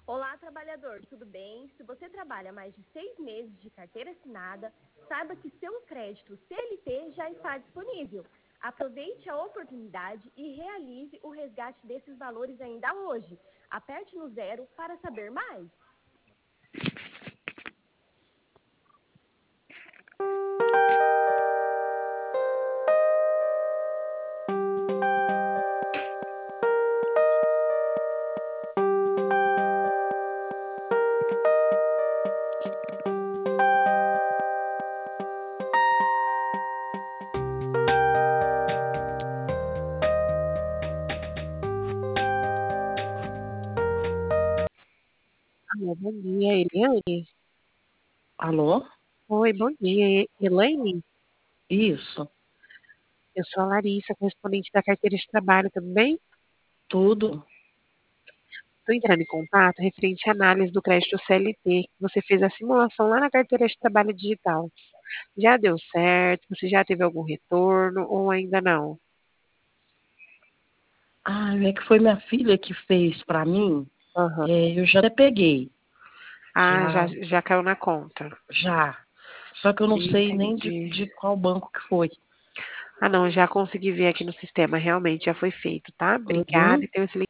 Olá, trabalhador, tudo bem? Se você trabalha mais de 6 meses de carteira assinada, saiba que seu crédito CLT já está disponível. Aproveite a oportunidade e realize o resgate desses valores ainda hoje. Aperte no 0 para saber mais. Alô, bom dia, Eliane. Alô? Oi, bom dia, Elaine. Isso, Eu sou a Larissa, correspondente da carteira de trabalho, tudo bem? tudo. Estou entrando em contato referente à análise do crédito CLT. Você fez a simulação lá na carteira de trabalho digital. Já deu certo? Você já teve algum retorno ou ainda não? Ah, é que foi minha filha que fez para mim. Aham. Eu já até peguei, Ah, já, já, já caiu na conta. já. Só que eu não sei nem de, Entendi. de qual banco que foi. Ah, não, já consegui ver aqui no sistema. Realmente já foi feito, tá? Obrigada Uhum. e tenha um excelente